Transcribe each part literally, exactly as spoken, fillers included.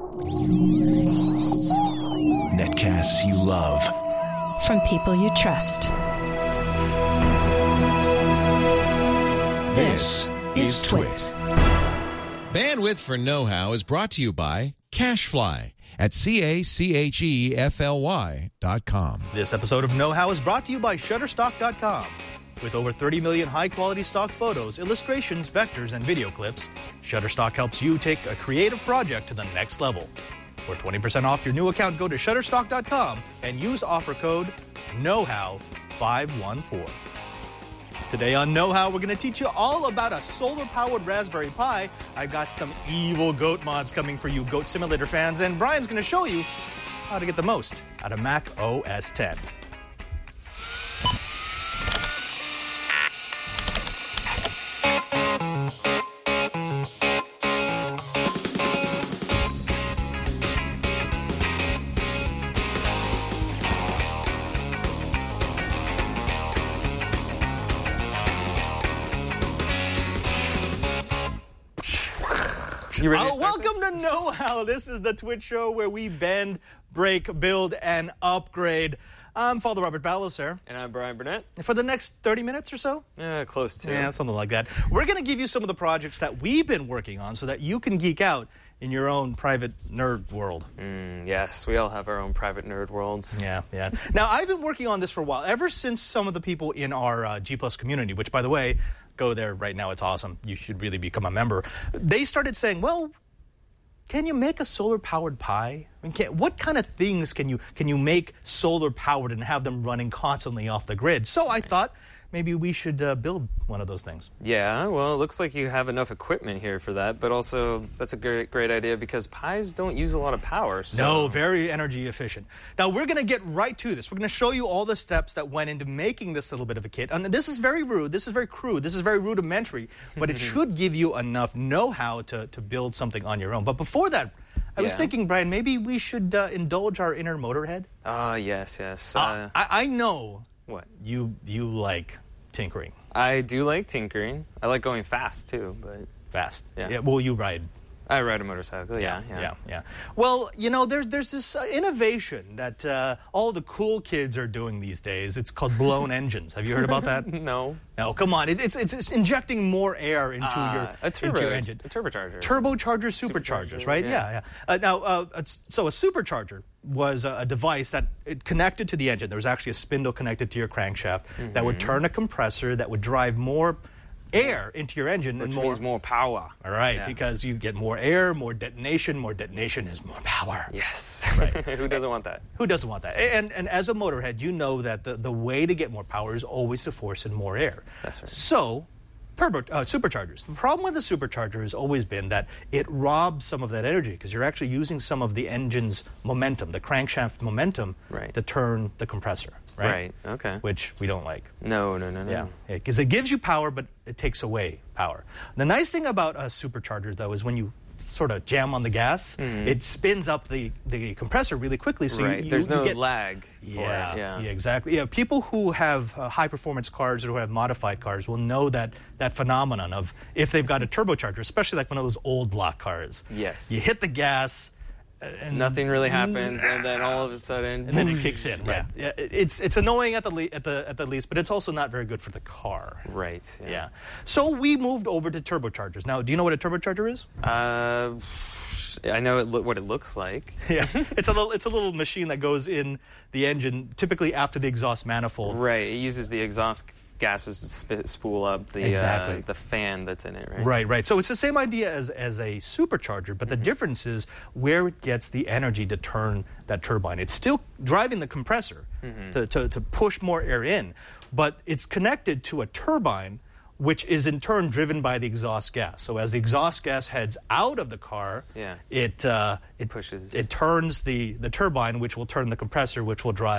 Netcasts you love. From people you trust. This is Twit. Bandwidth for Know-How is brought to you by CacheFly at C A C H E F L Y dot com. This episode of Know-How is brought to you by Shutterstock dot com. With over thirty million high-quality stock photos, illustrations, vectors, and video clips, Shutterstock helps you take a creative project to the next level. For twenty percent off your new account, go to Shutterstock dot com and use offer code Know How five one four. Today on Know How, we're going to teach you all about a solar-powered Raspberry Pi. I've got some evil goat mods coming for you Goat Simulator fans, and Brian's going to show you how to get the most out of Mac O S ten. Oh, welcome to Know How. This is the Twitch show where we bend, break, build, and upgrade. I'm Father Robert Ballecer. And I'm Brian Burnett. And for the next thirty minutes or so? Yeah, close to. Yeah, something like that. We're going to give you some of the projects that we've been working on so that you can geek out in your own private nerd world. Mm, yes, we all have our own private nerd worlds. Yeah, yeah. Now, I've been working on this for a while, ever since some of the people in our uh, G Plus community, which, by the way, go there right now. It's awesome. You should really become a member. They started saying, well, can you make a solar-powered Pi? I mean, can, what kind of things can you can you make solar-powered and have them running constantly off the grid? So I thought maybe we should uh, build one of those things. Yeah, well, it looks like you have enough equipment here for that, but also that's a great, great idea because Pis don't use a lot of power. So. No, very energy efficient. Now, we're going to get right to this. We're going to show you all the steps that went into making this little bit of a kit. And this is very rude. This is very crude. This is very rudimentary, but it should give you enough know-how to, to build something on your own. But before that, I was yeah. thinking, Brian, maybe we should uh, indulge our inner motorhead. Ah, uh, yes, yes. Uh, uh, I, I know what you you like tinkering. I do like tinkering. I like going fast, too, but... Fast? Yeah. yeah well, you ride... I ride a motorcycle, yeah, yeah. Yeah, yeah. Well, you know, there's, there's this uh, innovation that uh, all the cool kids are doing these days. It's called blown engines. Have you heard about that? No. No, come on. It, it's, it's it's injecting more air into, uh, your, a turbo, into your engine. A turbocharger. Turbocharger, superchargers, right? Yeah, yeah. yeah. Uh, now, uh, it's, so a supercharger was a, a device that it connected to the engine. There was actually a spindle connected to your crankshaft mm-hmm. that would turn a compressor that would drive more air into your engine. Which and more, means more power. All right, yeah. because you get more air, more detonation. More detonation is more power. Yes. Right. Who doesn't want that? Who doesn't want that? And, and as a motorhead, you know that the, the way to get more power is always to force in more air. That's right. So, turbo uh, superchargers. The problem with the supercharger has always been that it robs some of that energy because you're actually using some of the engine's momentum, the crankshaft momentum, right. to turn the compressor. Right? Right, okay. Which we don't like. No, no, no, no. Yeah, because it gives you power, but it takes away power. The nice thing about a supercharger, though, is when you sort of jam on the gas, mm. it spins up the, the compressor really quickly. So right. you, you, There's no you get, lag. Yeah, for it. yeah, yeah, exactly. Yeah, people who have uh, high-performance cars or who have modified cars will know that that phenomenon of if they've got a turbocharger, especially like one of those old block cars. Yes. You hit the gas. And nothing really happens, and then all of a sudden, and then it kicks in. Right? Yeah, yeah it's it's annoying at the le- at the at the least, but it's also not very good for the car. Right. Yeah. yeah. So we moved over to turbochargers. Now, do you know what a turbocharger is? Uh, I know it lo- what it looks like. Yeah, it's a little it's a little machine that goes in the engine, typically after the exhaust manifold. Right. It uses the exhaust gases to sp- spool up the exactly. uh, the fan that's in it, right? Right, right. So it's the same idea as, as a supercharger, but the mm-hmm. difference is where it gets the energy to turn that turbine. It's still driving the compressor mm-hmm. to, to, to push more air in, but it's connected to a turbine which is in turn driven by the exhaust gas. So as the exhaust gas heads out of the car, yeah. it uh, it pushes. It turns the, the turbine, which will turn the compressor, which will drive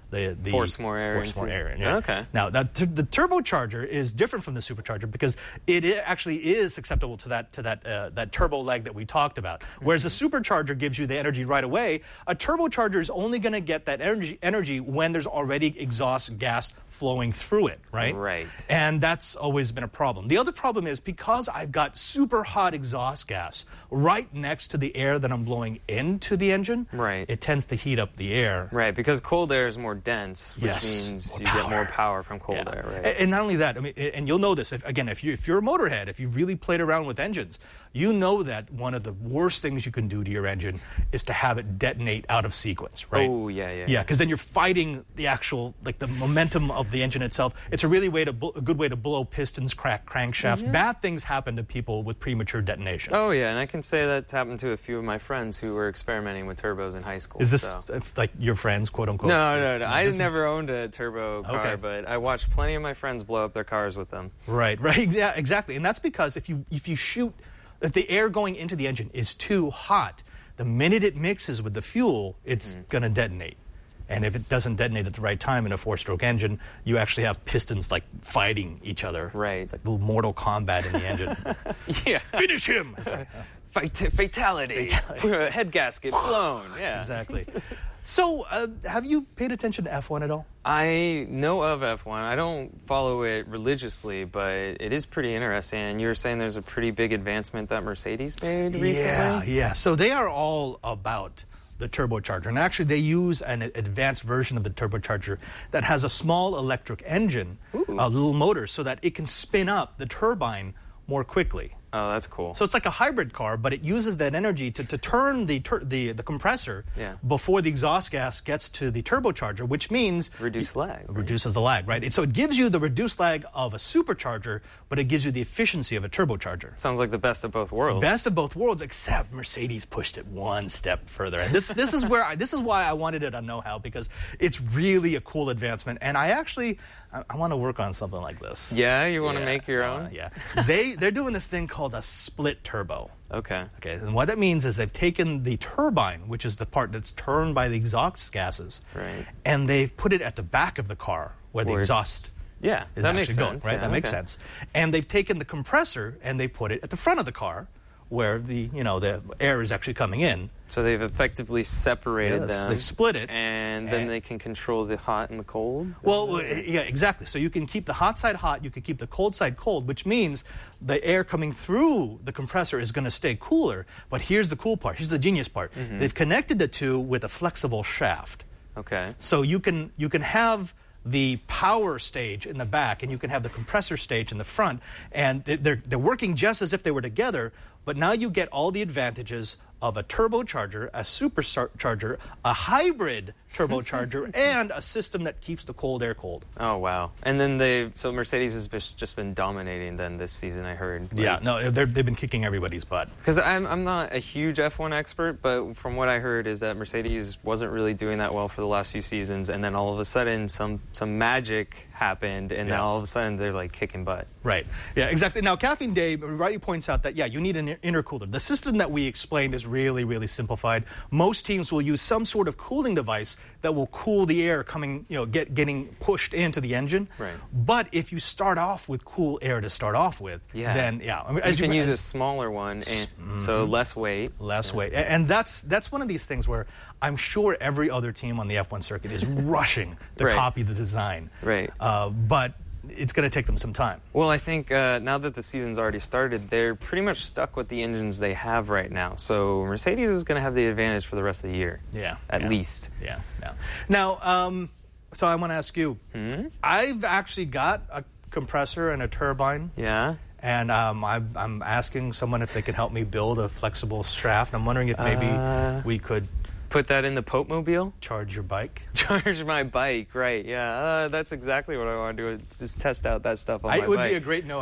The, the force more air Force into- more air in. Yeah. Okay. Now, that, the turbocharger is different from the supercharger because it i- actually is acceptable to that to that uh, that turbo leg that we talked about. Whereas a supercharger gives you the energy right away, a turbocharger is only going to get that energy energy when there's already exhaust gas flowing through it, right? Right. And that's always been a problem. The other problem is because I've got super hot exhaust gas right next to the air that I'm blowing into the engine, Right. it tends to heat up the air. Right, because cold air is more dense, which Yes, means more you get more power. power from cold Yeah. air, right? A- And not only that, I mean, and you'll know this if, again, if you if you're a motorhead, if you've really played around with engines, you know that one of the worst things you can do to your engine is to have it detonate out of sequence, right? Oh, yeah, yeah. Yeah, because then you're fighting the actual like the momentum of the engine itself. It's a really way to bl- a good way to blow pistons, crack crankshaft. Bad things happen to people with premature detonation. Oh, yeah, and I can say that's happened to a few of my friends who were experimenting with turbos in high school. Is this so. uh, like your friends, quote unquote? No, no, no. I This is- never owned a turbo car, Okay. but I watched plenty of my friends blow up their cars with them. Right, right, yeah, exactly. And that's because if you if you shoot, if the air going into the engine is too hot, the minute it mixes with the fuel, it's Mm. going to detonate. And if it doesn't detonate at the right time in a four-stroke engine, you actually have pistons like fighting each other. Right. It's like little Mortal Kombat in the engine. Yeah. Finish him! It's like, Fat- fatality. Head gasket blown. Yeah. exactly. So, uh, have you paid attention to F one at all? I know of F one. I don't follow it religiously, but it is pretty interesting. And you were saying there's a pretty big advancement that Mercedes made recently? Yeah, yeah. So they are all about the turbocharger. And actually, they use an advanced version of the turbocharger that has a small electric engine, a little motor, so that it can spin up the turbine more quickly. Oh, that's cool. So it's like a hybrid car, but it uses that energy to, to turn the, tur- the the compressor Yeah. before the exhaust gas gets to the turbocharger, which means Reduce lag. right? reduces the lag, right? It- So it gives you the reduced lag of a supercharger, but it gives you the efficiency of a turbocharger. Sounds like the best of both worlds. Best of both worlds, except Mercedes pushed it one step further. And this this is where I, this is why I wanted it on Know How, because it's really a cool advancement. And I actually I, I want to work on something like this. Yeah, you want to Yeah, make your uh, own? yeah, they they're doing this thing called a split turbo. Okay. Okay, and what that means is they've taken the turbine, which is the part that's turned by the exhaust gases, Right. and they've put it at the back of the car where the Where it's- exhaust Yeah, is that actually makes going, sense. right? Yeah, that makes okay. sense. And they've taken the compressor and they put it at the front of the car where the, you know, the air is actually coming in. So they've effectively separated Yes, them. they've split it. And then And- they can control the hot and the cold? Well, yeah, exactly. So you can keep the hot side hot, you can keep the cold side cold, which means the air coming through the compressor is going to stay cooler. But here's the cool part. Here's the genius part. Mm-hmm. They've connected the two with a flexible shaft. Okay. So you can you can have the power stage in the back, and you can have the compressor stage in the front, and they're they're, they're working just as if they were together. But now you get all the advantages of a turbocharger, a supercharger, a hybrid turbocharger, and a system that keeps the cold air cold. Oh, wow. And then they, so Mercedes has bes- just been dominating then this season, I heard. Yeah, no, they're, they've been kicking everybody's butt. Because I'm, I'm not a huge F one expert, but from what I heard is that Mercedes wasn't really doing that well for the last few seasons, and then all of a sudden some, some magic happened, and then Yeah. all of a sudden they're like kicking butt. Right. Yeah, exactly. Now, Caffeine Day rightly points out that, yeah, you need an intercooler. The system that we explained is really, really simplified. Most teams will use some sort of cooling device that will cool the air coming, you know, get, getting pushed into the engine. Right. But if you start off with cool air to start off with, Yeah. then, yeah. I mean, You as can use as- a smaller one, and so less weight. less weight. A- And that's that's one of these things where I'm sure every other team on the F one circuit is rushing to Right. copy the design. Right. Uh, but it's going to take them some time. Well, I think uh, now that the season's already started, they're pretty much stuck with the engines they have right now. So Mercedes is going to have the advantage for the rest of the year. Yeah. At yeah. least. Yeah. Yeah. Now, um, so I want to ask you. Hmm? I've actually got a compressor and a turbine, Yeah? and um, I'm, I'm asking someone if they can help me build a flexible shaft. I'm wondering if maybe Uh, we could Put that in the Pope Mobile? charge your bike. Charge my bike, right? Yeah, uh, that's exactly what I want to do. Is just test out that stuff on I, my it would bike. be a great know-how.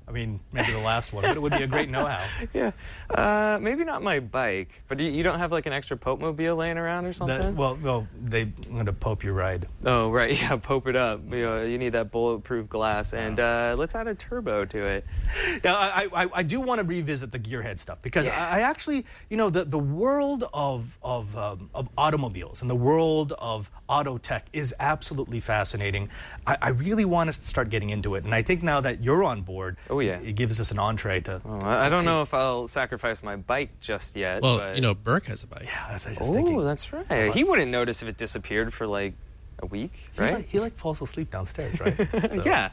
I mean, maybe the last one, but it would be a great know-how. Yeah. Uh, maybe not my bike, but you, you don't have like an extra Pope-mobile laying around or something? That, well, well, they want to Pope your ride. Oh, right. Yeah, Pope it up. You know, you need that bulletproof glass. And uh, let's add a turbo to it. Now, I, I, I do want to revisit the gearhead stuff because yeah. I, I actually, you know, the, the world of, of, um, of automobiles and the world of auto tech is absolutely fascinating. I, I really want to start getting into it. And I think now that you're on board, oh, yeah. it gives us an entree to... Oh, I don't know if I'll sacrifice my bike just yet. Well, but... you know, Burke has a bike. Yeah, that's what I was oh, thinking. that's right. He wouldn't notice if it disappeared for like a week, right? He like, he like falls asleep downstairs, right? So. Yeah.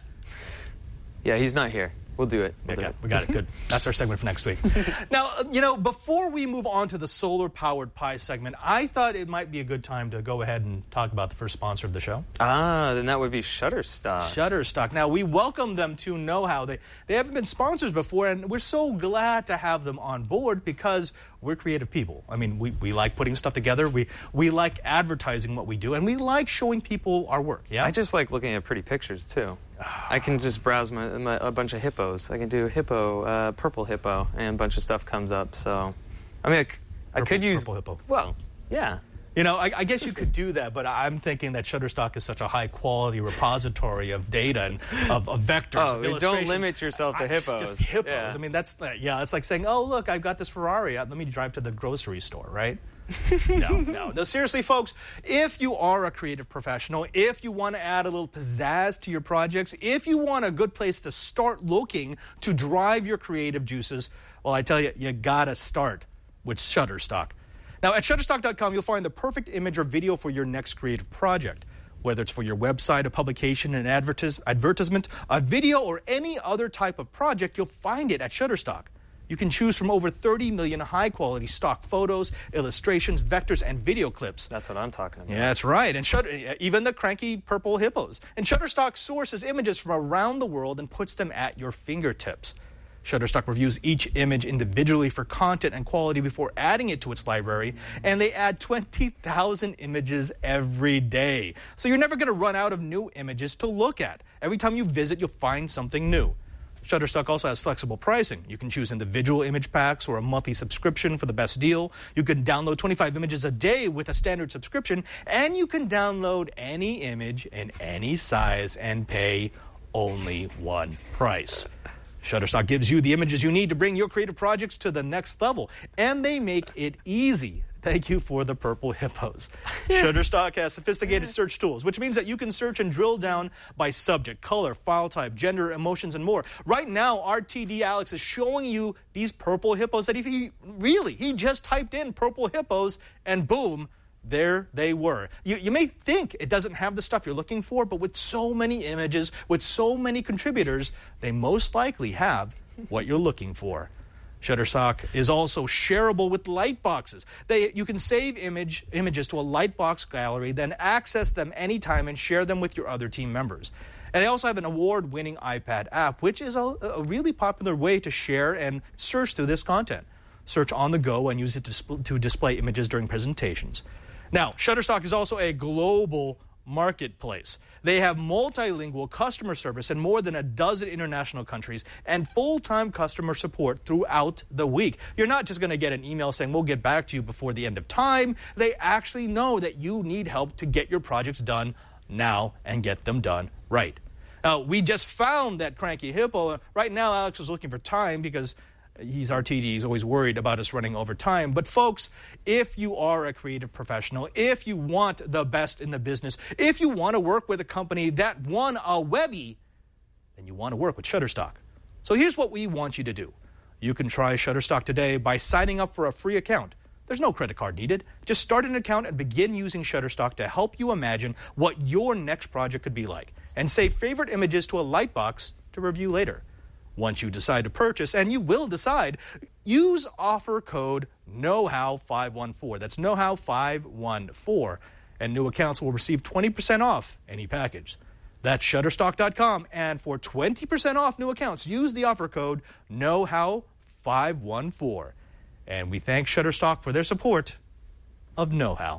Yeah, he's not here. We'll do it. We'll okay, do it. we got it. Good. That's our segment for next week. Now, you know, before we move on to the solar-powered Pi segment, I thought it might be a good time to go ahead and talk about the first sponsor of the show. Ah, then that would be Shutterstock. Shutterstock. Now, we welcome them to Know How. They, they haven't been sponsors before, and we're so glad to have them on board because we're creative people. I mean, we, we like putting stuff together. We, we like advertising what we do, and we like showing people our work. Yeah. I just like looking at pretty pictures, too. I can just browse my, my, a bunch of hippos. I can do hippo, uh, purple hippo, and a bunch of stuff comes up. So, I mean, I, c- I Purple, could use... Purple hippo. Well, yeah. You know, I, I guess you could do that, but I'm thinking that Shutterstock is such a high-quality repository of data and of, of vectors, oh, of don't illustrations. limit yourself to hippos. Just hippos. Yeah. I mean, that's, uh, yeah, it's like saying, oh, look, I've got this Ferrari. Let me drive to the grocery store, right? no, no, no. Seriously, folks, if you are a creative professional, if you want to add a little pizzazz to your projects, if you want a good place to start looking to drive your creative juices, well, I tell you, you got to start with Shutterstock. Now, at Shutterstock dot com, you'll find the perfect image or video for your next creative project. Whether it's for your website, a publication, an advertis- advertisement, a video, or any other type of project, you'll find it at Shutterstock. You can choose from over thirty million high-quality stock photos, illustrations, vectors, and video clips. That's what I'm talking about. Yeah, that's right. And Shutter, even the cranky purple hippos. And Shutterstock sources images from around the world and puts them at your fingertips. Shutterstock reviews each image individually for content and quality before adding it to its library, and they add twenty thousand images every day. So you're never going to run out of new images to look at. Every time you visit, you'll find something new. Shutterstock also has flexible pricing. You can choose individual image packs or a monthly subscription for the best deal. You can download twenty-five images a day with a standard subscription, and you can download any image in any size and pay only one price. Shutterstock gives you the images you need to bring your creative projects to the next level, and they make it easy. Thank you for the purple hippos. Shutterstock has sophisticated search tools, which means that you can search and drill down by subject, color, file type, gender, emotions, and more. Right now, R T D Alex is showing you these purple hippos that he really, he just typed in purple hippos, and boom, there they were. You, you may think it doesn't have the stuff you're looking for, but with so many images, with so many contributors, they most likely have what you're looking for. Shutterstock is also shareable with Lightboxes. They, you can save image, images to a Lightbox gallery, then access them anytime and share them with your other team members. And they also have an award-winning iPad app, which is a, a really popular way to share and search through this content. Search on the go and use it to, disp- to display images during presentations. Now, Shutterstock is also a global marketplace. They have multilingual customer service in more than a dozen international countries and full-time customer support throughout the week. You're not just going to get an email saying, we'll get back to you before the end of time. They actually know that you need help to get your projects done now and get them done right. Now, we just found that cranky hippo. Right now, Alex is looking for time because he's R T D. He's always worried about us running over time. But folks, if you are a creative professional, if you want the best in the business, if you want to work with a company that won a Webby, then you want to work with Shutterstock. So here's what we want you to do. You can try Shutterstock today by signing up for a free account. There's no credit card needed. Just start an account and begin using Shutterstock to help you imagine what your next project could be like. And save favorite images to a Lightbox to review later. Once you decide to purchase, and you will decide, use offer code know how five one four. That's know how five one four. And new accounts will receive twenty percent off any package. That's Shutterstock dot com. And for twenty percent off new accounts, use the offer code know how five one four. And we thank Shutterstock for their support of Know How.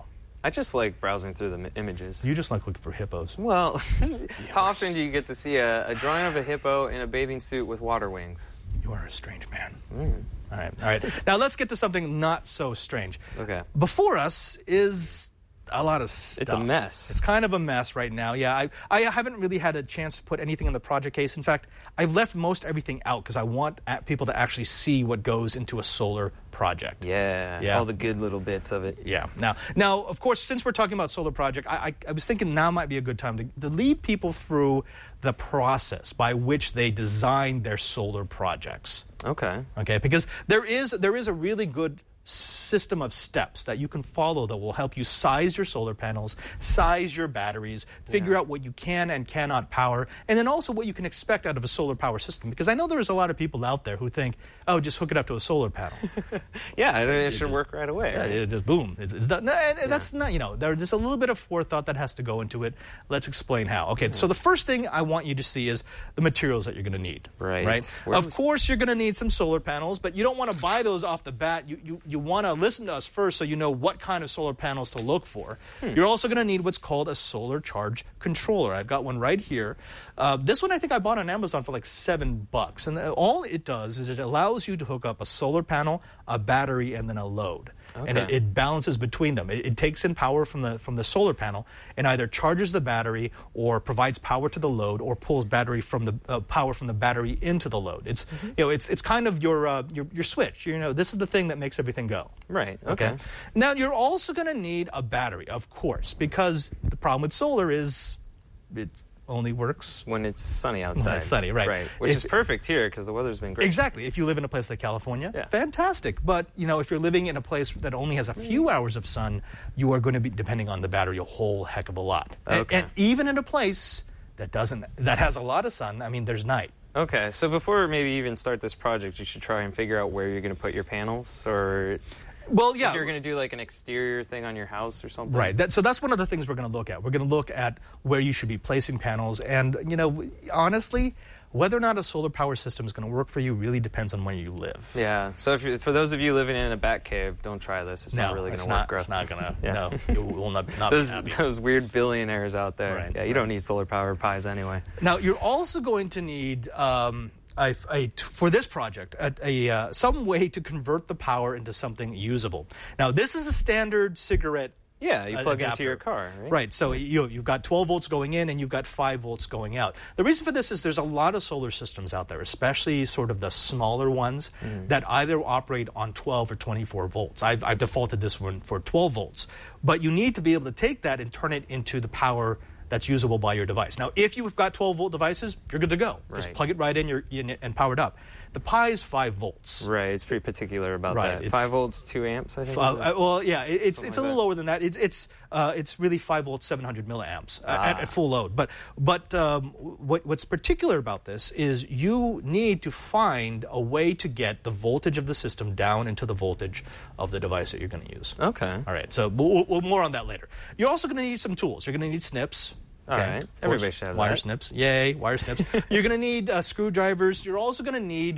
I just like browsing through the m- images. You just like looking for hippos. Well, how often do you get to see a, a drawing of a hippo in a bathing suit with water wings? You are a strange man. Mm. All right, all right. Now let's get to something not so strange. Okay. Before us is a lot of stuff. It's a mess. It's kind of a mess right now. Yeah, I, I haven't really had a chance to put anything in the project case. In fact, I've left most everything out because I want people to actually see what goes into a solar project. Yeah, Yeah. all the good little bits of it. Yeah. Now, now, of course, since we're talking about solar project, I, I, I was thinking now might be a good time to, to lead people through the process by which they design their solar projects. Okay. Okay, because there is there is a really good system of steps that you can follow that will help you size your solar panels, size your batteries, figure Yeah. out what you can and cannot power, and then also what you can expect out of a solar power system. Because I know there is a lot of people out there who think, oh, just hook it up to a solar panel. Yeah, it, it should just- work right away. Yeah, right? it just boom. It's, it's done. No, and, and that's not, you know, there's just a little bit of forethought that has to go into it. Let's explain how. Okay, so the first thing I want you to see is the materials that you're going to need. Right. Right. Where Of was- course, you're going to need some solar panels, but you don't want to buy those off the bat. You you, you want to listen to us first so you know what kind of solar panels to look for. Hmm. You're also going to need what's called a solar charge controller. I've got one right here. Uh, this one I think I bought on Amazon for like seven bucks, and all it does is it allows you to hook up a solar panel, a battery, and then a load. And it, Okay. it balances between them. It, it takes in power from the from the solar panel and either charges the battery or provides power to the load or pulls battery from the uh, power from the battery into the load. It's you know it's it's kind of your uh, your your switch. You know this is the thing that makes everything go. Right. Okay. Now you're also going to need a battery, of course, because the problem with solar is it only works. When it's sunny outside. it's sunny, right. Right. Which If- is perfect here because the weather's been great. Exactly. If you live in a place like California, Yeah. fantastic. But, you know, if you're living in a place that only has a few hours of sun, you are going to be depending on the battery a whole heck of a lot. And- Okay. And, even in a place that doesn't, that has a lot of sun, I mean, there's night. Okay, so before maybe even start this project, you should try and figure out where you're going to put your panels, or Well, yeah. if you're going to do like an exterior thing on your house or something. Right. That, so that's one of the things we're going to look at. We're going to look at where you should be placing panels. And, you know, honestly, whether or not a solar power system is going to work for you really depends on where you live. Yeah. So if you're, for those of you living in a bat cave, don't try this. It's No, not really going it's to not, work. it's not going to, Yeah. no, it will not, not Those be happy. those weird billionaires out there. Right, yeah, you right. don't need solar powered pies anyway. Now, you're also going to need, um, a, a, for this project, a, a uh, some way to convert the power into something usable. Now, this is the standard cigarette. Yeah, you uh, plug adapter. into your car, right? Right, so you, you've got twelve volts going in and you've got five volts going out. The reason for this is there's a lot of solar systems out there, especially sort of the smaller ones Mm. that either operate on twelve or twenty-four volts. I've, I've defaulted this one for twelve volts. But you need to be able to take that and turn it into the power that's usable by your device. Now, if you've got twelve volt devices, you're good to go. Just Right. plug it right in you're, in and power it up. The Pi is five volts. Right, it's pretty particular about Right, that. it's- Five volts, two amps, I think. Uh, is it? uh, well, yeah, it, it's Something it's a like little that. lower than that. It, it's uh, it's really five volts, seven hundred milliamps uh, at, Ah. at full load. But but um, what, what's particular about this is you need to find a way to get the voltage of the system down into the voltage of the device that you're going to use. Okay. All right, so we'll, we'll, more on that later. You're also going to need some tools. You're going to need snips. All right. Of course, Everybody should have wire that. snips. Yay, wire snips. You're going to need uh, screwdrivers. You're also going to need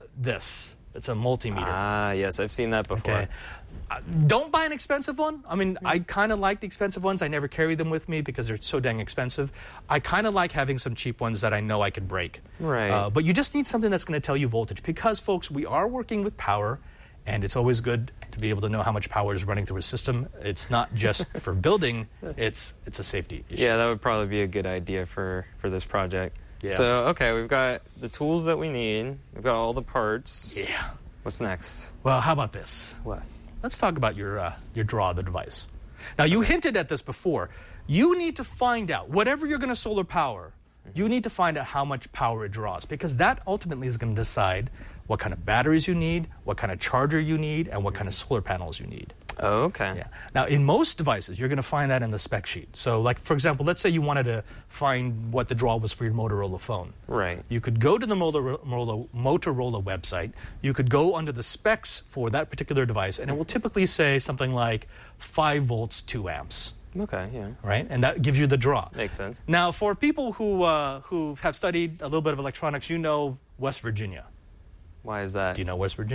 this. It's a multimeter. Ah, yes, I've seen that before. Okay. Uh, don't buy an expensive one. I mean, I kind of like the expensive ones. I never carry them with me because they're so dang expensive. I kind of like having some cheap ones that I know I can break. Right. Uh, but you just need something that's going to tell you voltage because, folks, we are working with power, and it's always good to be able to know how much power is running through a system. It's not just for building. It's it's a safety issue. Yeah, that would probably be a good idea for, for this project. Yeah. So, okay, we've got the tools that we need. We've got all the parts. Yeah. What's next? Well, how about this? What? Let's talk about your uh, your draw of the device. Now, you hinted at this before. You need to find out, whatever you're going to solar power, you need to find out how much power it draws because that ultimately is going to decide what kind of batteries you need, what kind of charger you need, and what kind of solar panels you need. Oh, okay. Yeah. Now, in most devices, you're going to find that in the spec sheet. So, like, for example, let's say you wanted to find what the draw was for your Motorola phone. Right. You could go to the Motorola, Motorola website. You could go under the specs for that particular device, and it will typically say something like five volts, two amps. Okay, yeah. Right? And that gives you the draw. Makes sense. Now, for people who, uh, who have studied a little bit of electronics, you know West Virginia. Why is that? Do you know West Virginia?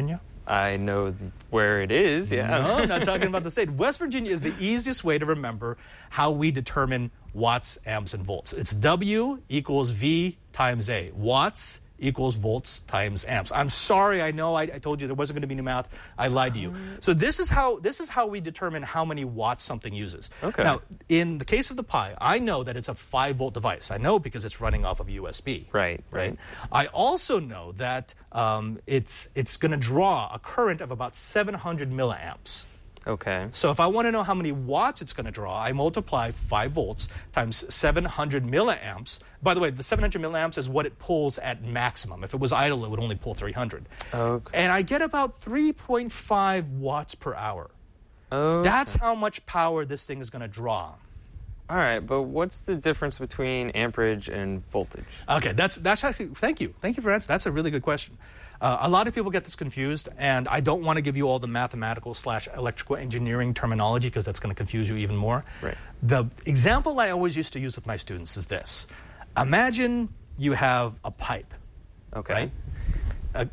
I know where it is, yeah. No, I'm not talking about the state. West Virginia is the easiest way to remember how we determine watts, amps, and volts. It's W equals V times A. Watts equals volts times amps. I'm sorry, I know I, I told you there wasn't going to be any math. I lied to you. So this is how this is how we determine how many watts something uses. Okay. Now, in the case of the Pi, I know that it's a five volt device. I know because it's running off of U S B. Right, right. Right. I also know that um, it's it's going to draw a current of about seven hundred milliamps. Okay. So if I want to know how many watts it's going to draw, I multiply five volts times seven hundred milliamps. By the way, the seven hundred milliamps is what it pulls at maximum. If it was idle, it would only pull three hundred. Okay. And I get about three point five watts per hour. Okay. That's how much power this thing is going to draw. All right, but what's the difference between amperage and voltage? Okay, that's that's actually, thank you. Thank you for answering. That's a really good question. Uh, a lot of people get this confused, and I don't want to give you all the mathematical slash electrical engineering terminology because that's going to confuse you even more. Right. The example I always used to use with my students is this. Imagine you have a pipe. Okay. Right? Uh,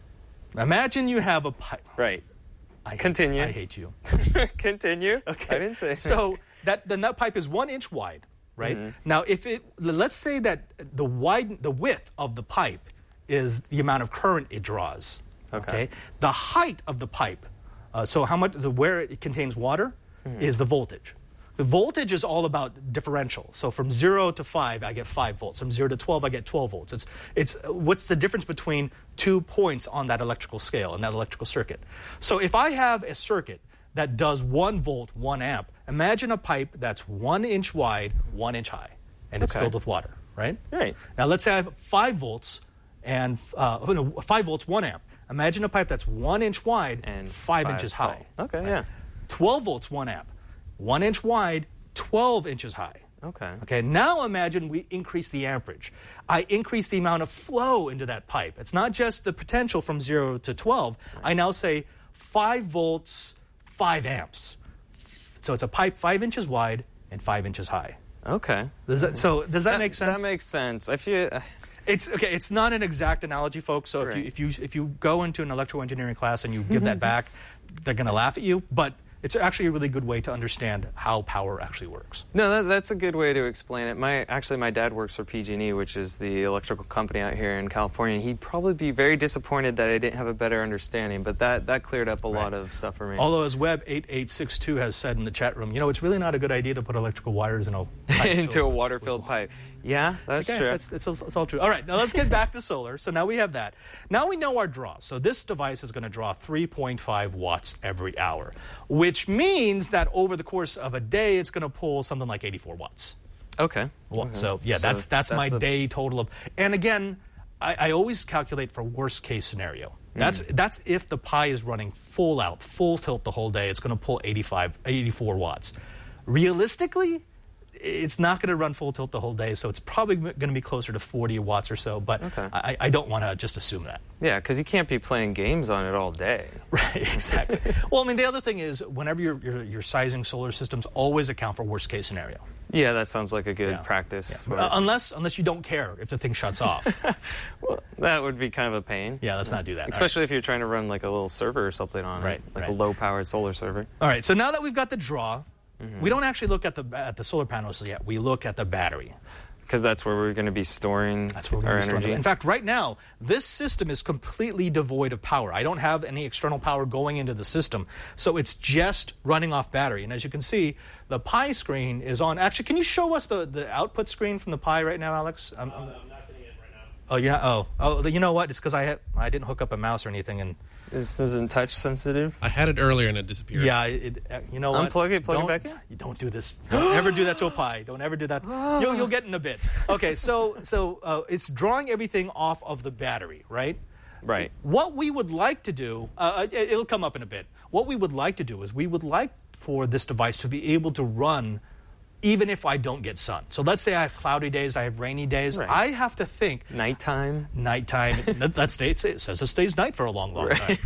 imagine you have a pipe. Right. I, Continue. I hate you. Continue. Okay. I didn't say So that the nut pipe is one inch wide, right? Mm-hmm. Now, if it let's say that the wide the width of the pipe is the amount of current it draws. Okay. The height of the pipe, uh, so how much the, where it contains water, mm-hmm. is the voltage. The voltage is all about differential. So from zero to five, I get five volts. From zero to twelve, I get twelve volts. It's it's what's the difference between two points on that electrical scale, in that electrical circuit. So if I have a circuit that does one volt, one amp, imagine a pipe that's one inch wide, one inch high, and it's Okay. filled with water, right? Right. Now let's say I have five volts and uh, oh, no, five volts, one amp. Imagine a pipe that's one inch wide, And five, five inches tall. high. Okay, right? yeah. twelve volts, one amp. One inch wide, twelve inches high. Okay. Okay, now imagine we increase the amperage. I increase the amount of flow into that pipe. It's not just the potential from zero to twelve. I now say five volts, five amps. So it's a pipe five inches wide and five inches high. Okay. Does that, so does that, make sense? That makes sense. I feel. Uh, It's okay. It's not an exact analogy, folks. So if Right. you if you if you go into an electrical engineering class and you give that back, they're going to laugh at you. But it's actually a really good way to understand how power actually works. No, that, that's a good way to explain it. My actually, my dad works for P G and E, which is the electrical company out here in California. He'd probably be very disappointed that I didn't have a better understanding, but that, that cleared up a lot of stuff for me. Although, as Web eight eight six two has said in the chat room, you know, it's really not a good idea to put electrical wires in a pipe Into a filled with- water-filled with pipe. Yeah, that's Okay, true. That's, it's, it's all true. All right, now let's get back to solar. So now we have that. Now we know our draw. So this device is going to draw three point five watts every hour, which means that over the course of a day, it's going to pull something like eighty-four watts. Okay. Well, Okay. So yeah, So that's that's, my the- day total of. And again, I, I always calculate for worst case scenario. That's that's if the Pi is running full out, full tilt the whole day. It's going to pull eighty-five, eighty-four watts. Realistically, it's not going to run full tilt the whole day, so it's probably going to be closer to forty watts or so. But Okay. I, I don't want to just assume that. Yeah, because you can't be playing games on it all day. Right, exactly. Well, I mean, the other thing is, whenever you're, you're, you're sizing solar systems, always account for worst case scenario. Yeah, that sounds like a good Yeah. practice. Yeah. Uh, unless unless you don't care if the thing shuts off. Well, that would be kind of a pain. Yeah, let's not do that. All right. Especially if you're trying to run like a little server or something on Right, it, like right. a low-powered solar server. All right, so now that we've got the draw, we don't actually look at the at the solar panels yet. We look at the battery. Because that's where we're going to be storing That's where we're our going to store energy. them. In fact, right now, this system is completely devoid of power. I don't have any external power going into the system, so it's just running off battery. And as you can see, the Pi screen is on. Actually, can you show us the, the output screen from the Pi right now, Alex? Um, Uh, I'm not getting it right now. oh, you're not. Oh, oh, you know what? It's because I had, I didn't hook up a mouse or anything, and This isn't touch sensitive. I had it earlier and it disappeared. yeah, it, uh, you know what? Unplug it, plug it don't, back in. You don't do this. Don't ever do that to a Pi. Don't ever do that. You'll, you'll get in a bit. Okay, so so uh, it's drawing everything off of the battery, right? Right. What we would like to do, uh, it- it'll come up in a bit. What we would like to do is we would like for this device to be able to run even if I don't get sun. So let's say I have cloudy days, I have rainy days. Right. I have to think Nighttime. nighttime. that, that stays, it says it stays night for a long, long time.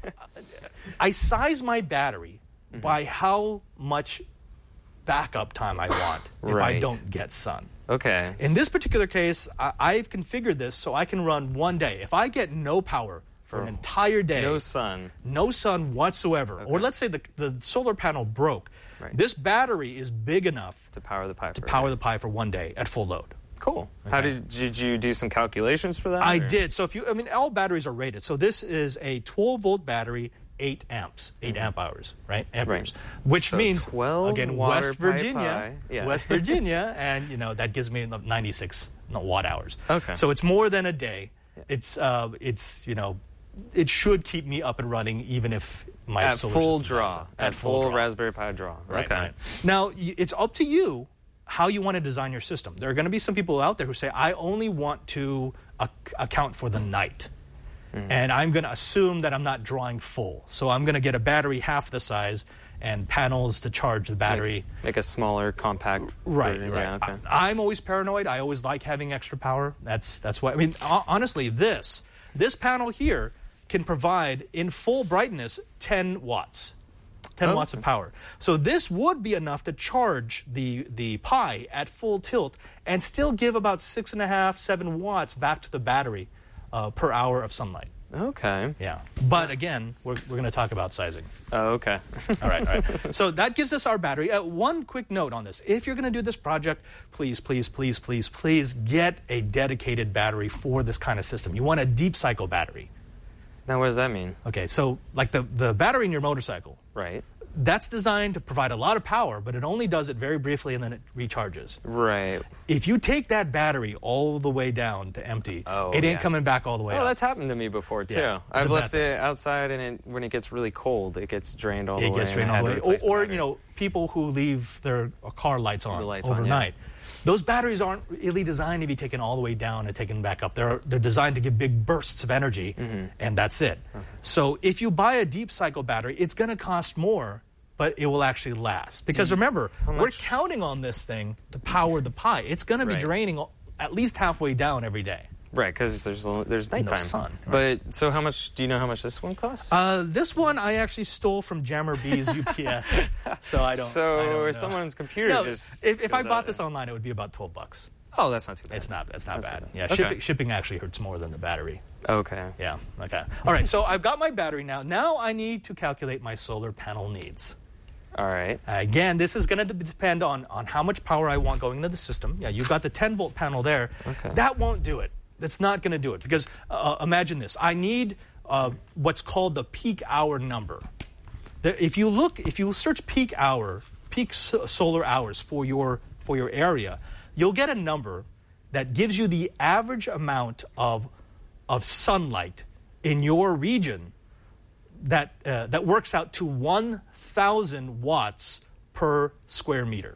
I size my battery by how much backup time I want if I Right. don't get sun. Okay. In this particular case, I, I've configured this so I can run one day. If I get no power for an entire day. No sun. No sun whatsoever. Okay. Or let's say the, the solar panel broke. Right. This battery is big enough To power the Pi. to for power a the day. Pi for one day at full load. Cool. How did did you do some calculations for that? I or? did. So if you, I mean, all batteries are rated. So this is a twelve volt battery, eight amps, eight amp hours, right? Amperes. Which So means, twelve again, water West pi Virginia, pi. Yeah. West Virginia, and you know that gives me ninety-six watt hours. Okay. So it's more than a day. It's, uh, it's you know, it should keep me up and running even if my At solar full system draw. dies out. At, full, draw. Raspberry Pi draw. Right, okay. right. Now, y- it's up to you how you want to design your system. There are going to be some people out there who say, I only want to ac- account for the night. Mm. And I'm going to assume that I'm not drawing full. So I'm going to get a battery half the size and panels to charge the battery. Make, make a smaller, compact Right, version. right. Yeah, okay. I, I'm always paranoid. I always like having extra power. That's that's why. I mean, ho- honestly, this this panel here can provide in full brightness ten watts. ten Oh. watts of power. So this would be enough to charge the the Pi at full tilt and still give about six and a half, seven watts back to the battery uh, per hour of sunlight. Okay. Yeah. But again, we're, we're going to talk about sizing. Oh, okay. All right, all right. So that gives us our battery. Uh, one quick note on this. If you're going to do this project, please, please, please, please, please get a dedicated battery for this kind of system. You want a deep cycle battery. Now, what does that mean? Okay, so like the, the battery in your motorcycle, Right. that's designed to provide a lot of power, but it only does it very briefly and then it recharges. Right. If you take that battery all the way down to empty, Oh, it ain't yeah. coming back all the way Oh, up. that's happened to me before, too. Yeah, it's I've a bad left thing. it outside, and it, when it gets really cold, it gets drained all the It way. gets and drained I all the had way. to Or, replace the or battery. you know, people who leave their car lights on The lights on, yeah. overnight. Those batteries aren't really designed to be taken all the way down and taken back up. They're they're designed to give big bursts of energy, Mm-hmm. and that's it. So if you buy a deep cycle battery, it's going to cost more, but it will actually last. Because remember, we're much- counting on this thing to power the Pi. It's going to be Right. draining at least halfway down every day. Right, because there's, a- there's nighttime. sun, But, so how much, do you know how much this one costs? Uh, this one I actually stole from Jammer B's U P S, so I don't. so I don't know. someone's computer No, just... if, if I goes bought out this there. online, it would be about twelve bucks. Oh, that's not too bad. It's not. It's not That's bad. not bad. Yeah, Okay. shipping shipping actually hurts more than the battery. Okay. Yeah. Okay. All right. So I've got my battery now. Now I need to calculate my solar panel needs. All right. Again, this is going to depend on on how much power I want going into the system. Yeah, you've got the ten volt panel there. Okay. That won't do it. That's not going to do it because uh, imagine this. I need uh, what's called the peak hour number. There, if you look, if you search peak hour, peak so- solar hours for your for your area, you'll get a number that gives you the average amount of of sunlight in your region that uh, that works out to one thousand watts per square meter.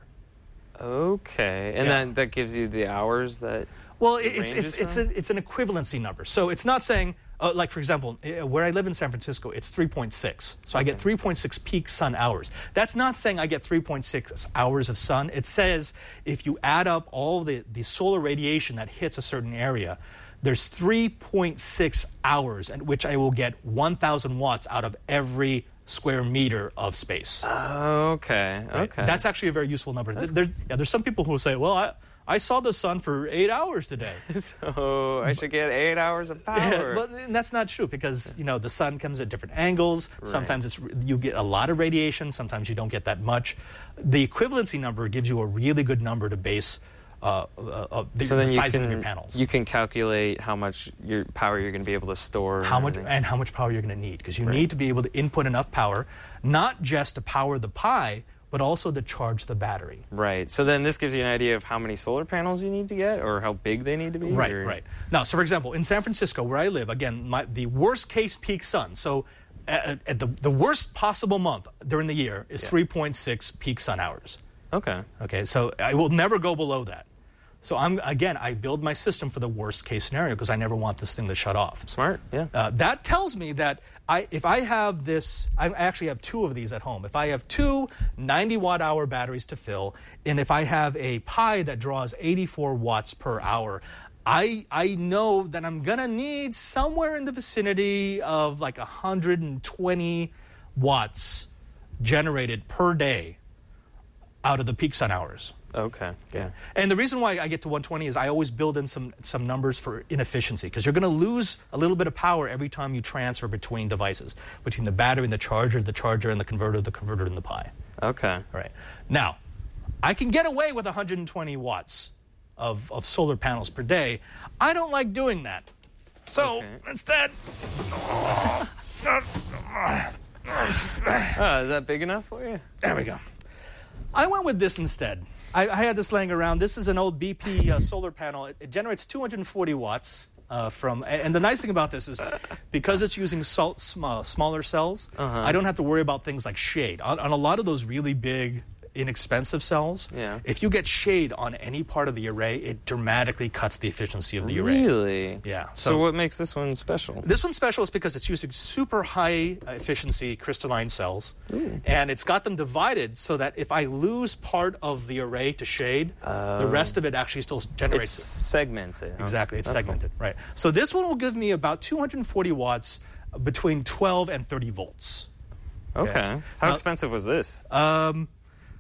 Okay. And Yeah. that, that gives you the hours that... Well, it it's ranges it's it's, from? a, it's an equivalency number. So it's not saying, uh, like for example, uh, where I live in San Francisco, it's three point six. So I get three point six peak sun hours. That's not saying I get three point six hours of sun. It says if you add up all the, the solar radiation that hits a certain area, there's three point six hours at which I will get one thousand watts out of every square meter of space. Okay. Right? Okay. That's actually a very useful number. There, yeah, there's some people who will say, well, I, I saw the sun for eight hours today. So I should get eight hours of power. But that's not true because, you know, the sun comes at different angles. Sometimes it's, you get a lot of radiation. Sometimes you don't get that much. The equivalency number gives you a really good number to base uh, uh, uh, the, so the then you sizing can, of your panels. you can calculate how much your power you're going to be able to store. how and much everything. and how much power you're going to need because you need to be able to input enough power, not just to power the Pi, but also to charge the battery. Right. So then this gives you an idea of how many solar panels you need to get or how big they need to be? Right, or- right. Now, so for example, in San Francisco, where I live, again, my, the worst case peak sun, so at, at the, the worst possible month during the year is Yeah. three point six peak sun hours. Okay. Okay, so I will never go below that. So I'm again, I build my system for the worst case scenario because I never want this thing to shut off. Smart. Yeah. Uh, that tells me that I, if I have this, I actually have two of these at home. If I have two ninety watt hour batteries to fill, and if I have a Pi that draws eighty-four watts per hour, I I know that I'm gonna need somewhere in the vicinity of like one hundred twenty watts generated per day. out of the peak sun hours. Okay. Yeah. And the reason why I get to one twenty is I always build in some, some numbers for inefficiency, because you're going to lose a little bit of power every time you transfer between devices, between the battery and the charger, the charger and the converter, the converter and the Pi. Okay. All right. Now, I can get away with one hundred twenty watts of, of solar panels per day. I don't like doing that. So, Okay. instead... Oh, is that big enough for you? There we go. I went with this instead. I, I had this laying around. This is an old B P uh, solar panel. It, it generates two hundred forty watts uh, from, and the nice thing about this is because it's using salt, sm- smaller cells, Uh-huh. I don't have to worry about things like shade. On, on a lot of those really big, inexpensive cells, Yeah. if you get shade on any part of the array, it dramatically cuts the efficiency of the array. Really? Yeah. So, So, what makes this one special? this one's special is because it's using super high uh, efficiency crystalline cells, and it's got them divided so that if I lose part of the array to shade, the rest of it actually still It's generates. segmented. huh? Exactly, it's That's segmented, right? So this one will give me about two hundred forty watts between twelve and thirty volts. Cool. Okay. How Uh, expensive was this? Um,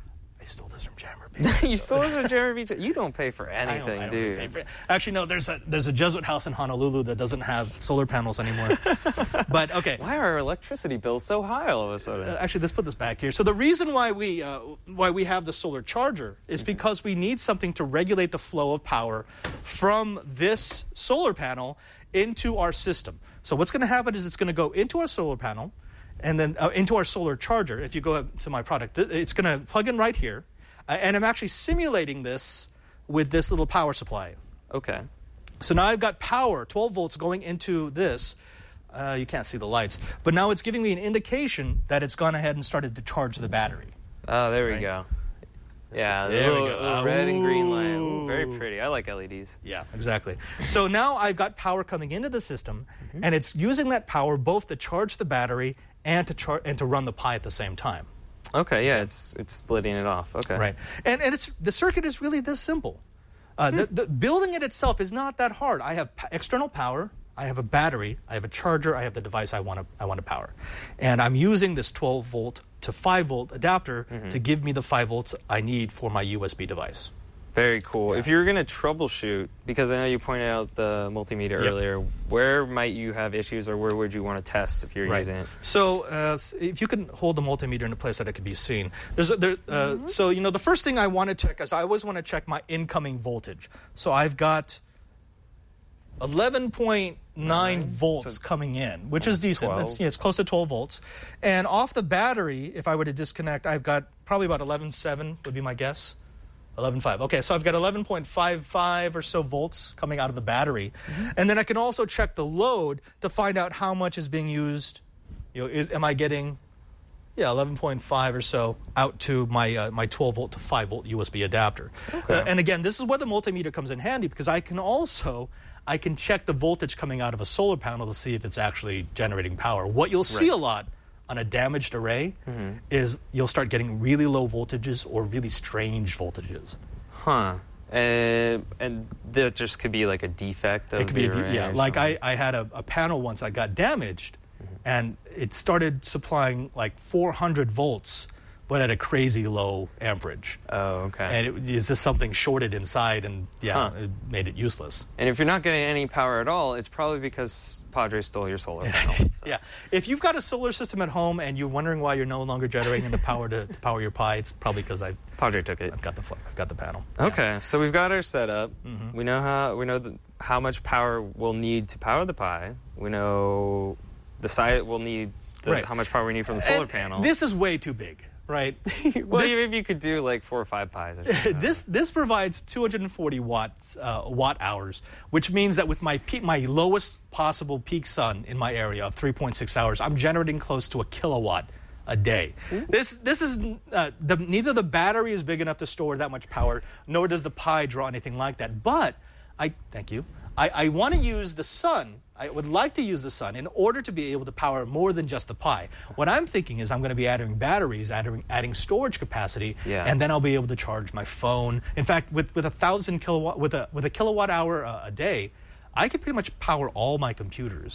I stole this from Jammer. you stole this with Jeremy. T- You don't pay for I don't- anything, I don't dude. pay for it. Actually, no. There's a there's a Jesuit house in Honolulu that doesn't have solar panels anymore. But okay. Why are our electricity bills so high all of a sudden? Uh, Actually, let's put this back here. So the reason why we uh, why we have the solar charger is because we need something to regulate the flow of power from this solar panel into our system. So what's going to happen is it's going to go into our solar panel and then uh, into our solar charger. If you go to my product, th- it's going to plug in right here. Uh, and I'm actually simulating this with this little power supply. Okay. So now I've got power, twelve volts, going into this. Uh, you can't see the lights. But now it's giving me an indication that it's gone ahead and started to charge the battery. Oh, there we Right. go. Yeah, the There we little, go. little red and green light. Ooh. Ooh, very pretty. I like L E Ds. Yeah, exactly. So now I've got power coming into the system, and it's using that power both to charge the battery and to char- and to run the Pi at the same time. Okay, yeah, it's it's splitting it off. Okay. Right. And and it's the circuit is really this simple. Uh, the, the building it itself is not that hard. I have p- external power. I have a battery. I have a charger. I have the device I want to I want to power, and I'm using this twelve volt to five volt adapter to give me the five volts I need for my U S B device. Very cool. If you were going to troubleshoot, because I know you pointed out the multimeter Yep. earlier, where might you have issues, or where would you want to test if you're using it? So uh, s- if you can hold the multimeter in a place that it can be seen. There's a, there, uh, So, you know, the first thing I want to check is I always want to check my incoming voltage. So I've got eleven point nine volts So coming in, which is decent. twelve. It's, yeah, it's close to twelve volts. And off the battery, if I were to disconnect, I've got probably about eleven point seven would be my guess. eleven point five. Okay, so I've got eleven point five five or so volts coming out of the battery. And then I can also check the load to find out how much is being used. You know, is, am I getting, yeah, eleven point five or so out to my uh, my twelve volt to five volt U S B adapter. Uh, and again, this is where the multimeter comes in handy, because I can also, I can check the voltage coming out of a solar panel to see if it's actually generating power. What you'll see Right. a lot on a damaged array is you'll start getting really low voltages or really strange voltages. Huh. And, and that just could be like a defect of It could be, a the de- array yeah. or Like something. I, I had a, a panel once that got damaged, and it started supplying like four hundred volts, but at a crazy low amperage. Oh, okay. And it, is this something shorted inside, and yeah, Huh. it made it useless. And if you're not getting any power at all, it's probably because Padre stole your solar panel. Yeah, if you've got a solar system at home and you're wondering why you're no longer generating enough power to, to power your Pi, it's probably because I've, Padre took it. I've got the fl- I've got the panel. Okay, so we've got our setup. Mm-hmm. We know how we know the, how much power we'll need to power the Pi. We know the site we'll need the, Right. how much power we need from the solar And panel. This is way too big, right? well, this- even if you could do like four or five Pis. Or something. this this provides two hundred forty watts uh, watt hours, which means that with my peak, my lowest possible peak sun in my area of three point six hours, I'm generating close to a kilowatt a day. This this is uh, the, neither the battery is big enough to store that much power, nor does the Pi draw anything like that. But I thank you. I, I want to use the sun. I would like to use the sun in order to be able to power more than just the Pi. What I'm thinking is I'm going to be adding batteries, adding, adding storage capacity, Yeah. and then I'll be able to charge my phone. In fact, with, with a thousand kilowatt with a with a kilowatt hour uh, a day, I could pretty much power all my computers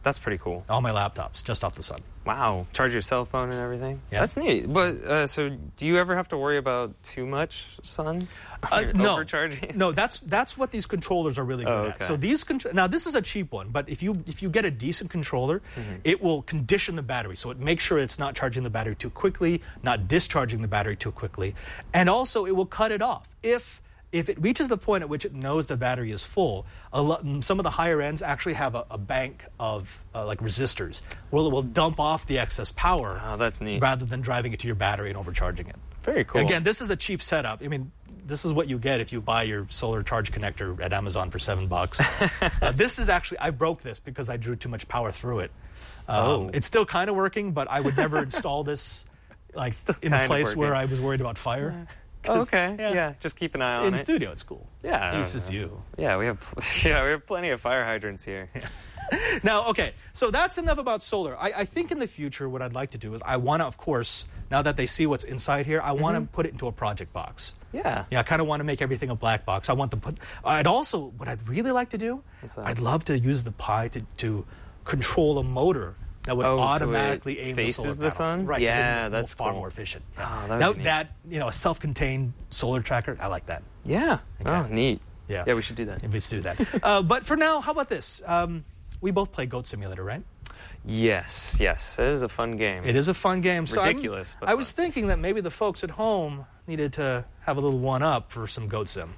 That's pretty cool. All my laptops, just off the sun. Wow. Charge your cell phone and everything? Yeah. That's neat. But, uh, so do you ever have to worry about too much sun? Uh, no. Overcharging? No, that's that's what these controllers are really good Oh, at. okay. So these contr- now this is a cheap one, but if you if you get a decent controller, Mm-hmm. it will condition the battery. So it makes sure it's not charging the battery too quickly, not discharging the battery too quickly, and also it will cut it off if if it reaches the point at which it knows the battery is full. A lot, some of the higher ends actually have a, a bank of uh, like resistors where it will dump off the excess power. Oh, that's neat. Rather than driving it to your battery and overcharging it. Very cool. Again, this is a cheap setup. I mean, this is what you get if you buy your solar charge connector at Amazon for seven bucks. uh, this is actually, I broke this because I drew too much power through it. Um, Oh. It's still kind of working, but I would never install this like in a kind of place where working. I was worried about fire. Oh, okay. yeah. Yeah. Just keep an eye on In it. studio, it's cool. Yeah. At least it's you. Yeah, we have yeah, we have plenty of fire hydrants here. Now, okay, so that's enough about solar. I, I think in the future, what I'd like to do is I want to, of course, now that they see what's inside here, I want to put it into a project box. Yeah. Yeah, I kind of want to make everything a black box. I want to put. I'd also, what I'd really like to do, What's that? I'd love to use the Pi to, to control a motor that would Oh, so it automatically aim the faces solar the panel. sun? Right? 'cause Yeah, it's that's far cool. more efficient. Oh, Yeah. that would that, be neat. that you know, a self-contained solar tracker. I like that. Yeah. Oh, neat. Yeah. Yeah, we should do that. Let's do that. uh, but for now, how about this? Um, we both play Goat Simulator, right? Yes, yes. It is a fun game. It is a fun game. So I'm- Ridiculous, but I was fun. thinking that maybe the folks at home needed to have a little one-up for some Goat Sim.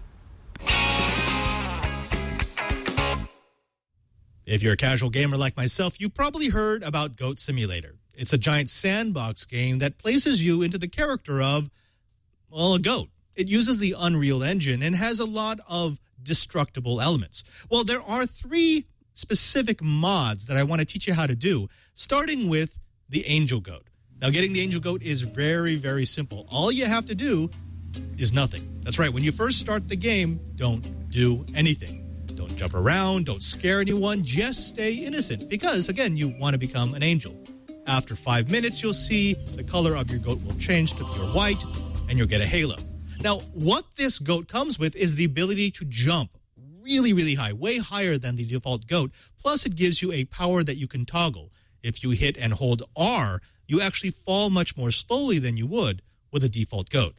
If you're a casual gamer like myself, you probably heard about Goat Simulator. It's a giant sandbox game that places you into the character of, well, a goat. It uses the Unreal Engine and has a lot of destructible elements. Well, there are three specific mods that I want to teach you how to do, starting with the Angel Goat. Now, getting the Angel Goat is very, very simple. All you have to do is nothing. That's right. When you first start the game, don't do anything. Don't jump around. Don't scare anyone. Just stay innocent because, again, you want to become an angel. After five minutes, you'll see the color of your goat will change to pure white, and you'll get a halo. Now, what this goat comes with is the ability to jump really, really high, way higher than the default goat. Plus, it gives you a power that you can toggle. If you hit and hold R, you actually fall much more slowly than you would with a default goat.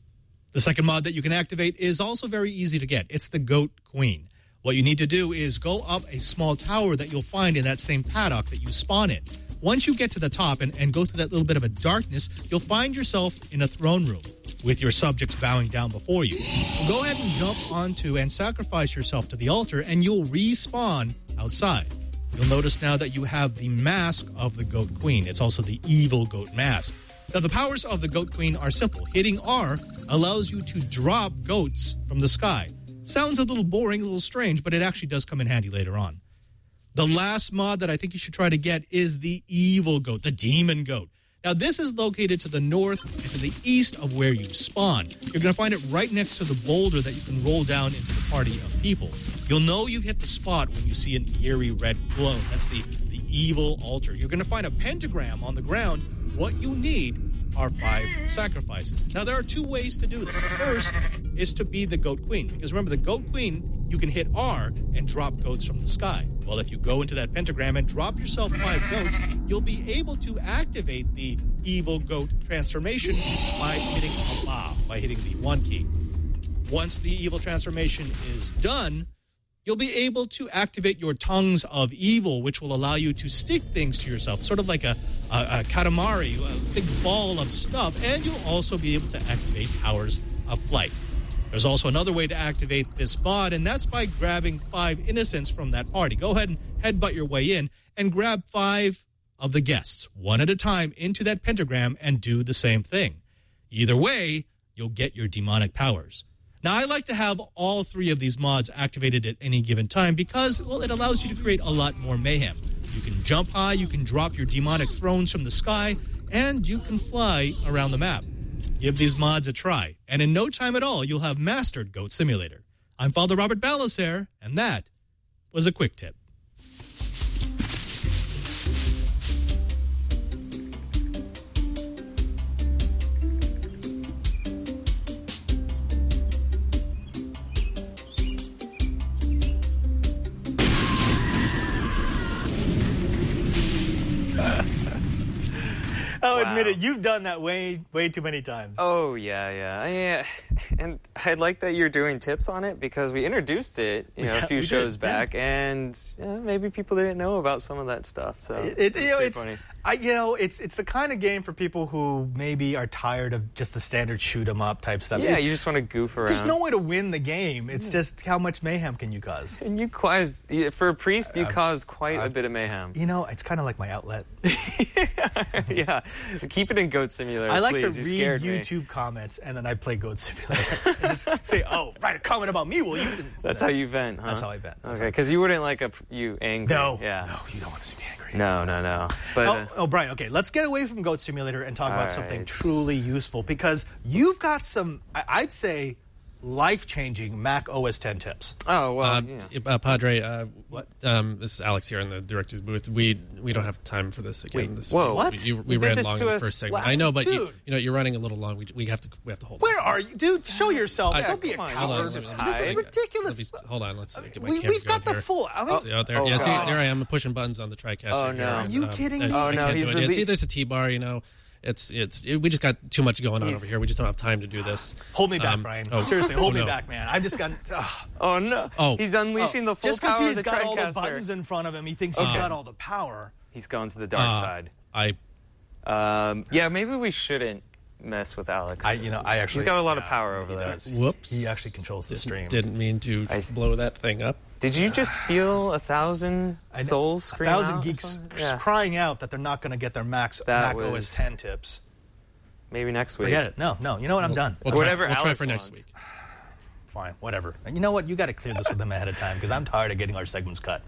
The second mod that you can activate is also very easy to get. It's the Goat Queen. What you need to do is go up a small tower that you'll find in that same paddock that you spawn in. Once you get to the top and, and go through that little bit of a darkness, you'll find yourself in a throne room with your subjects bowing down before you. Go ahead and jump onto and sacrifice yourself to the altar, and you'll respawn outside. You'll notice now that you have the mask of the Goat Queen. It's also the evil goat mask. Now, the powers of the Goat Queen are simple. Hitting R allows you to drop goats from the sky. Sounds a little boring, a little strange, but it actually does come in handy later on. The last mod that I think you should try to get is the evil goat, the demon goat. Now, this is located to the north and to the east of where you spawn. You're going to find it right next to the boulder that you can roll down into the party of people. You'll know you've hit the spot when you see an eerie red glow. That's the, the evil altar. You're going to find a pentagram on the ground. What you need are five sacrifices. Now, there are two ways to do this. First is to be the Goat Queen, because remember, the Goat Queen, you can hit R and drop goats from the sky. Well, if you go into that pentagram and drop yourself five goats, you'll be able to activate the evil goat transformation by hitting a ba, by hitting the one key. Once the evil transformation is done, you'll be able to activate your tongues of evil, which will allow you to stick things to yourself, sort of like a, a, a katamari, a big ball of stuff, and you'll also be able to activate powers of flight. There's also another way to activate this mod, and that's by grabbing five innocents from that party. Go ahead and headbutt your way in and grab five of the guests, one at a time, into that pentagram and do the same thing. Either way, you'll get your demonic powers. Now, I like to have all three of these mods activated at any given time because, well, it allows you to create a lot more mayhem. You can jump high, you can drop your demonic thrones from the sky, and you can fly around the map. Give these mods a try, and in no time at all, you'll have mastered Goat Simulator. I'm Father Robert Balacer, and that was a quick tip. I'll Wow. admit it. You've done that way, way too many times. Oh, yeah, yeah. I, uh, and I like that you're doing tips on it because we introduced it you know, Yeah, a few we shows did, back, and yeah, maybe people didn't know about some of that stuff. So It, it, you know, pretty it's funny. I, you know, it's it's the kind of game for people who maybe are tired of just the standard shoot 'em up type stuff. Yeah, It- you just want to goof around. there's no way to win the game. It's just how much mayhem can you cause? And you caused, for a priest, you I've- caused quite a I've- bit of mayhem. You know, it's kind of like my outlet. Yeah, keep it in Goat Simulator. I like please. to You read scared me. YouTube comments and then I play Goat Simulator. And just say, "Oh, write a comment about me, will you?" That's how you vent, huh? That's how I vent. That's Okay, how I- because you wouldn't like a you angry. No, yeah. no, you don't want to see me angry. No, no, no. But Oh, uh, oh, Brian, okay, let's get away from Goat Simulator and talk All about something right. truly useful because you've got some, I- I'd say, life-changing Mac O S ten tips. oh well, Uh, yeah. uh, Padre, uh, What? Um, this is Alex here in the director's booth. We we don't have time for this again. Wait, this whoa. week. what? We, you, we, You did ran this long to in the us first segment. last- I know, but you, Dude. you know you're running a little long. We, we have to we have to hold. Where on. are you? Dude, show yourself. I- Don't be a come on, Hold on, coward. just hold on. This is hide. ridiculous. Let me- hold on, let's get my We, camera we've got going the here. full. I mean, See out there? Oh, yeah, see, God. there I am pushing buttons on the TriCaster. Oh, here. no. Are you Um, kidding I- me? I Oh, no, can't he's do it. Yeah, rele- see, there's a T-bar. You know, it's it's it, we just got too much going on He's- over here. We just don't have time to do this. hold me back, Um, Brian. oh, Seriously, hold oh, me no. back, man. I've just got. ugh. Oh no! Oh. He's unleashing the full Just because power of he's the got all the TriCaster. buttons in front of him, he thinks he's got all the power. He's gone to the dark Uh, side. I Um, yeah, maybe we shouldn't mess with Alex. I, you know, I actually. He's got a lot of yeah, power over he there. does. Whoops. He actually controls the stream. didn't mean to I- blow that thing up. Did you just feel a thousand I know- souls a scream thousand out or geeks something? Yeah. crying out that they're not going to get their Max That Mac was- O S ten tips. Maybe next week. Forget it. No, no. You know what? I'm done. We'll try, Whatever we'll try Alex for next wants. week. Fine, whatever. And you know what? You got to clear this with him ahead of time because I'm tired of getting our segments cut.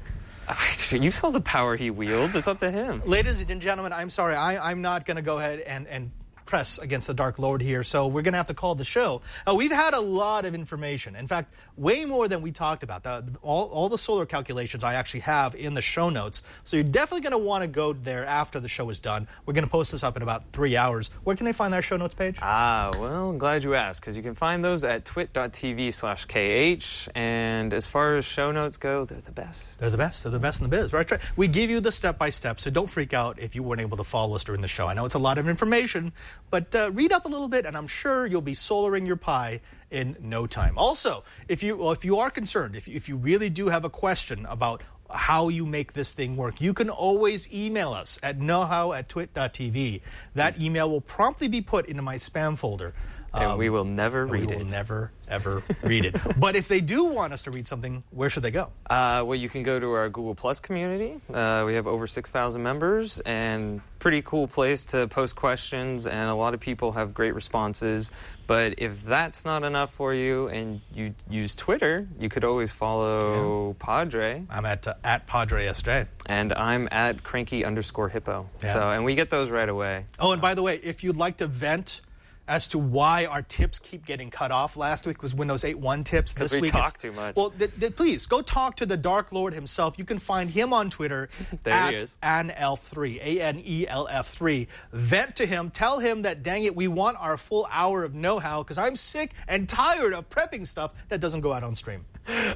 You saw the power he wields. It's up to him. Ladies and gentlemen, I'm sorry. I, I'm not going to go ahead and, and press against the Dark Lord here, so we're going to have to call the show. Uh, we've had a lot of information. In fact, way more than we talked about. The, all, all the solar calculations I actually have in the show notes, so you're definitely going to want to go there after the show is done. We're going to post this up in about three hours. Where can they find our show notes page? Ah, well, I'm glad you asked, because you can find those at twit.tv slash KH. And as far as show notes go, they're the best. They're the best. They're the best in the biz, right? right. We give you the step-by-step, so don't freak out if you weren't able to follow us during the show. I know it's a lot of information, but uh, read up a little bit, and I'm sure you'll be solaring your Pi in no time. Also, if you well, if you are concerned, if you, if you really do have a question about how you make this thing work, you can always email us at knowhow at twit.tv. That email will promptly be put into my spam folder. And Um, we will never and read we it. will never, ever read it. But if they do want us to read something, where should they go? Uh, well, you can go to our Google Plus community. Uh, we have over six thousand members, and pretty cool place to post questions, and a lot of people have great responses. But if that's not enough for you and you use Twitter, you could always follow Padre, I'm at uh, at Padre S J. and I'm at cranky underscore hippo. Yeah. So, and we get those right away. Oh, and by the way, if you'd like to vent as to why our tips keep getting cut off, last week was Windows eight point one tips. 'Cause This we week talk it's- too much. Well, th- th- please go talk to the Dark Lord himself. You can find him on Twitter There at he is. A N E L F three, A N E L F three. Vent to him. Tell him that, dang it, we want our full hour of know-how because I'm sick and tired of prepping stuff that doesn't go out on stream.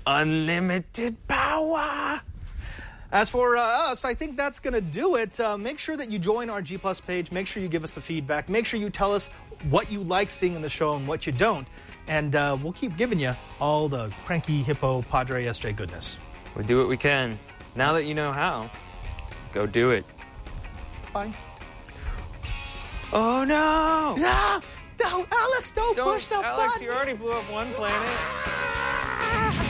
Unlimited power! As for uh, us, I think that's going to do it. Uh, make sure that you join our G Plus page. Make sure you give us the feedback. Make sure you tell us what you like seeing in the show and what you don't. And uh, we'll keep giving you all the cranky hippo Padre S J goodness. We do what we can. Now that you know how, go do it. Bye. Oh no! No! No, Alex, don't, Don't, push the Alex, button! you already blew up one planet.